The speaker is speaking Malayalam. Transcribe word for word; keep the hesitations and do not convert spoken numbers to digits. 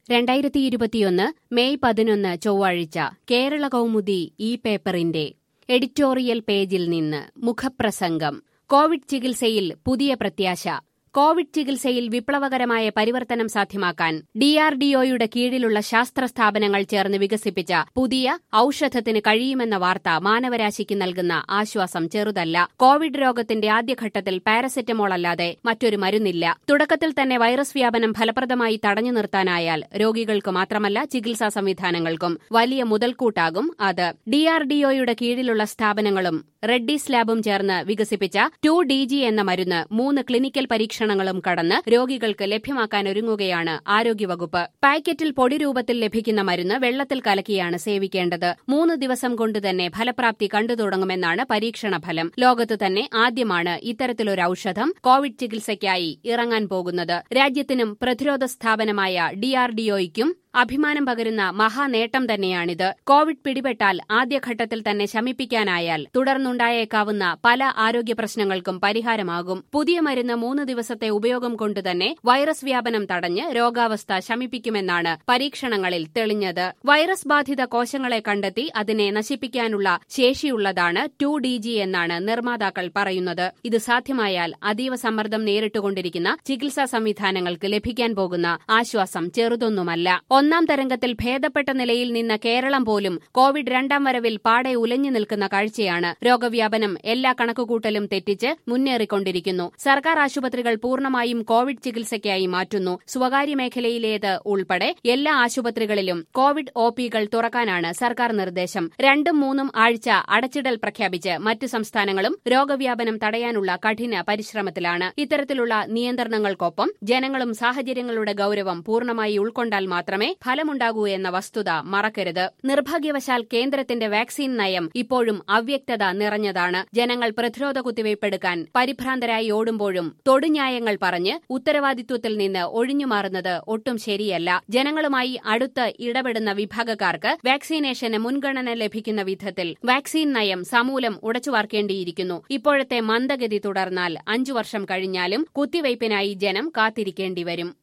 രണ്ടായിരത്തി ഇരുപത്തിയൊന്ന് മെയ് പതിനൊന്ന് ചൊവ്വാഴ്ച കേരള കൗമുദി ഈ പേപ്പറിന്റെ എഡിറ്റോറിയൽ പേജിൽ നിന്ന് മുഖപ്രസംഗം. കോവിഡ് ചികിത്സയിൽ പുതിയ പ്രത്യാശ. കോവിഡ് ചികിത്സയിൽ വിപ്ലവകരമായ പരിവർത്തനം സാധ്യമാക്കാൻ ഡിആർഡിഒയുടെ കീഴിലുള്ള ശാസ്ത്ര സ്ഥാപനങ്ങൾ ചേർന്ന് വികസിപ്പിച്ച പുതിയ ഔഷധത്തിന് കഴിയുമെന്ന വാർത്ത മാനവരാശിക്ക് നൽകുന്ന ആശ്വാസം ചെറുതല്ല. കോവിഡ് രോഗത്തിന്റെ ആദ്യഘട്ടത്തിൽ പാരസെറ്റമോൾ അല്ലാതെ മറ്റൊരു മരുന്നില്ല. തുടക്കത്തിൽ തന്നെ വൈറസ് വ്യാപനം ഫലപ്രദമായി തടഞ്ഞു നിർത്താനായാൽ രോഗികൾക്ക് മാത്രമല്ല ചികിത്സാ സംവിധാനങ്ങൾക്കും വലിയ മുതൽക്കൂട്ടാകും അത്. ഡിആർഡിഒയുടെ കീഴിലുള്ള സ്ഥാപനങ്ങളും റെഡ്ഡീസ് ലാബും ചേർന്ന് വികസിപ്പിച്ച ടു ഡി ജി എന്ന മരുന്ന് മൂന്ന് ക്ലിനിക്കൽ പരീക്ഷണങ്ങളും കടന്ന് രോഗികൾക്ക് ലഭ്യമാക്കാനൊരുങ്ങുകയാണ് ആരോഗ്യവകുപ്പ്. പാക്കറ്റിൽ പൊടി രൂപത്തിൽ ലഭിക്കുന്ന മരുന്ന് വെള്ളത്തിൽ കലക്കിയാണ് സേവിക്കേണ്ടത്. മൂന്ന് ദിവസം കൊണ്ടുതന്നെ ഫലപ്രാപ്തി കണ്ടു തുടങ്ങുമെന്നാണ് പരീക്ഷണ ഫലം. ലോകത്ത് തന്നെ ആദ്യമാണ് ഇത്തരത്തിലൊരു ഔഷധം കോവിഡ് ചികിത്സയ്ക്കായി ഇറങ്ങാൻ പോകുന്നത്. രാജ്യത്തിനും പ്രതിരോധ സ്ഥാപനമായ ഡിആർഡിഒയ്ക്കും അഭിമാനം പകരുന്ന മഹാനേട്ടം തന്നെയാണിത്. കോവിഡ് പിടിപെട്ടാൽ ആദ്യഘട്ടത്തിൽ തന്നെ ശമിപ്പിക്കാനായാൽ തുടർന്നുണ്ടായേക്കാവുന്ന പല ആരോഗ്യ പ്രശ്നങ്ങൾക്കും പരിഹാരമാകും. പുതിയ മരുന്ന് മൂന്ന് ദിവസത്തെ ഉപയോഗം കൊണ്ടുതന്നെ വൈറസ് വ്യാപനം തടഞ്ഞ് രോഗാവസ്ഥ ശമിപ്പിക്കുമെന്നാണ് പരീക്ഷണങ്ങളിൽ തെളിഞ്ഞത്. വൈറസ് ബാധിത കോശങ്ങളെ കണ്ടെത്തി അതിനെ നശിപ്പിക്കാനുള്ള ശേഷിയുള്ളതാണ് ടു ഡി ജി എന്നാണ് നിർമ്മാതാക്കൾ പറയുന്നത്. ഇത് സാധ്യമായാൽ അതീവ സമ്മർദ്ദം നേരിട്ടുകൊണ്ടിരിക്കുന്ന ചികിത്സാ സംവിധാനങ്ങൾക്ക് ലഭിക്കാൻ പോകുന്ന ആശ്വാസം ചെറുതൊന്നുമല്ല. ഒന്നാം തരംഗത്തിൽ ഭേദപ്പെട്ട നിലയിൽ നിന്ന കേരളം പോലും കോവിഡ് രണ്ടാം വരവിൽ പാടെ ഉലഞ്ഞു നിൽക്കുന്ന കാഴ്ചയാണ്. രോഗവ്യാപനം എല്ലാ കണക്കുകൂട്ടലും തെറ്റിച്ച് മുന്നേറിക്കൊണ്ടിരിക്കുന്നു. സർക്കാർ ആശുപത്രികൾ പൂർണ്ണമായും കോവിഡ് ചികിത്സയ്ക്കായി മാറ്റുന്നു. സ്വകാര്യ മേഖലയിലേത് ഉൾപ്പെടെ എല്ലാ ആശുപത്രികളിലും കോവിഡ് ഒ പികൾ തുറക്കാനാണ് സർക്കാർ നിർദ്ദേശം. രണ്ടും മൂന്നും ആഴ്ച അടച്ചിടൽ പ്രഖ്യാപിച്ച് മറ്റ് സംസ്ഥാനങ്ങളും രോഗവ്യാപനം തടയാനുള്ള കഠിന പരിശ്രമത്തിലാണ്. ഇത്തരത്തിലുള്ള നിയന്ത്രണങ്ങൾക്കൊപ്പം ജനങ്ങളും സാഹചര്യങ്ങളുടെ ഗൌരവം പൂർണ്ണമായി ഉൾക്കൊണ്ടാൽ മാത്രമേ ഫലമുണ്ടാകൂ എന്ന വസ്തുത മറക്കരുത്. നിർഭാഗ്യവശാൽ കേന്ദ്രത്തിന്റെ വാക്സിൻ നയം ഇപ്പോഴും അവ്യക്തത നിറഞ്ഞതാണ്. ജനങ്ങൾ പ്രതിരോധ കുത്തിവയ്പ്പെടുക്കാൻ പരിഭ്രാന്തരായി ഓടുമ്പോഴും തൊടുന്യായങ്ങൾ പറഞ്ഞ് ഉത്തരവാദിത്വത്തിൽ നിന്ന് ഒഴിഞ്ഞുമാറുന്നത് ഒട്ടും ശരിയല്ല. ജനങ്ങളുമായി അടുത്ത് ഇടപെടുന്ന വിഭാഗക്കാർക്ക് വാക്സിനേഷന് മുൻഗണന ലഭിക്കുന്ന വിധത്തിൽ വാക്സിൻ നയം സമൂലം ഉടച്ചുവാർക്കേണ്ടിയിരിക്കുന്നു. ഇപ്പോഴത്തെ മന്ദഗതി തുടർന്നാൽ അഞ്ചു വർഷം കഴിഞ്ഞാലും കുത്തിവയ്പ്പിനായി ജനം കാത്തിരിക്കേണ്ടിവരും.